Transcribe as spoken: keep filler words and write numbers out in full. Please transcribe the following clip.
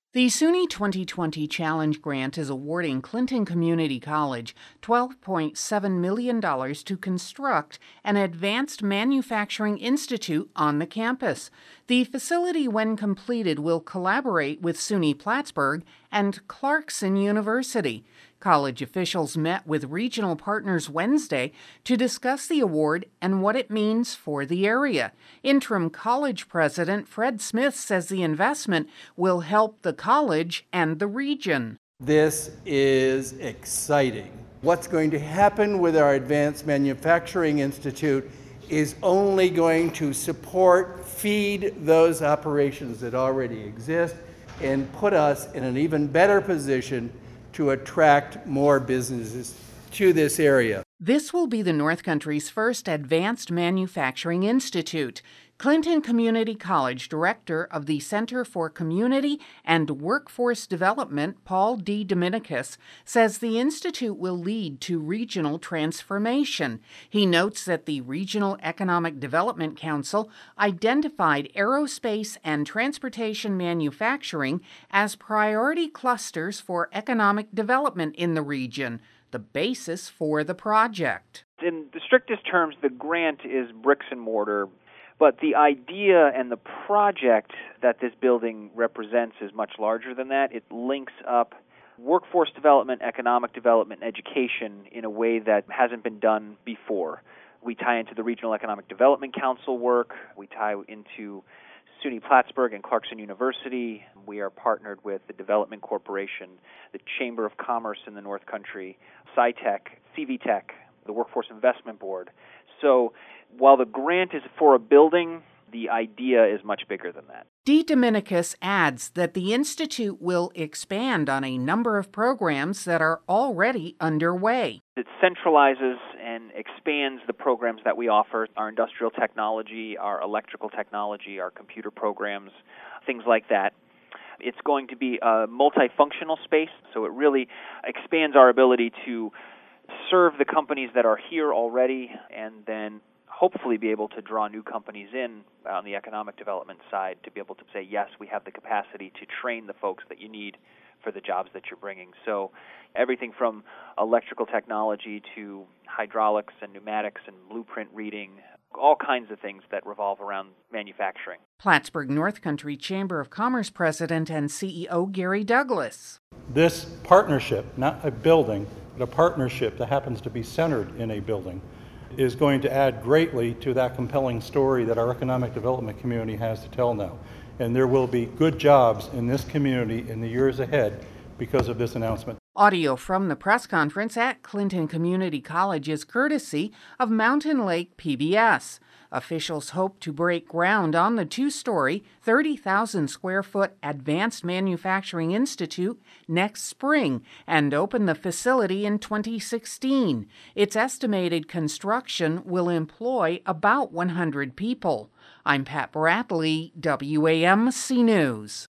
The SUNY twenty twenty Challenge Grant is awarding Clinton Community College twelve point seven million dollars to construct an advanced manufacturing institute on the campus. The facility, when completed, will collaborate with SUNY Plattsburgh and Clarkson University. College officials met with regional partners Wednesday to discuss the award and what it means for the area. Interim college president Fred Smith says the investment will help the college and the region. This is exciting. What's going to happen with our Advanced Manufacturing Institute is only going to support, feed those operations that already exist, and put us in an even better position to attract more businesses to this area. This will be the North Country's first advanced manufacturing institute. Clinton Community College Director of the Center for Community and Workforce Development, Paul D. Dominicus, says the institute will lead to regional transformation. He notes that the Regional Economic Development Council identified aerospace and transportation manufacturing as priority clusters for economic development in the region, the basis for the project. In the strictest terms, the grant is bricks and mortar. But the idea and the project that this building represents is much larger than that. It links up workforce development, economic development, and education in a way that hasn't been done before. We tie into the Regional Economic Development Council work. We tie into SUNY Plattsburgh and Clarkson University. We are partnered with the Development Corporation, the Chamber of Commerce in the North Country, SciTech, C V Tech, the Workforce Investment Board. So while the grant is for a building, the idea is much bigger than that. D. Dominicus adds that the Institute will expand on a number of programs that are already underway. It centralizes and expands the programs that we offer, our industrial technology, our electrical technology, our computer programs, things like that. It's going to be a multifunctional space, so it really expands our ability to serve the companies that are here already and then hopefully be able to draw new companies in on the economic development side to be able to say, yes, we have the capacity to train the folks that you need for the jobs that you're bringing. So everything from electrical technology to hydraulics and pneumatics and blueprint reading, all kinds of things that revolve around manufacturing. Plattsburgh North Country Chamber of Commerce President and C E O Gary Douglas. This partnership, not a building, but a partnership that happens to be centered in a building, is going to add greatly to that compelling story that our economic development community has to tell now. And there will be good jobs in this community in the years ahead because of this announcement. Audio from the press conference at Clinton Community College is courtesy of Mountain Lake P B S. Officials hope to break ground on the two-story, thirty thousand square foot Advanced Manufacturing Institute next spring and open the facility in twenty sixteen. Its estimated construction will employ about one hundred people. I'm Pat Bradley, W A M C News.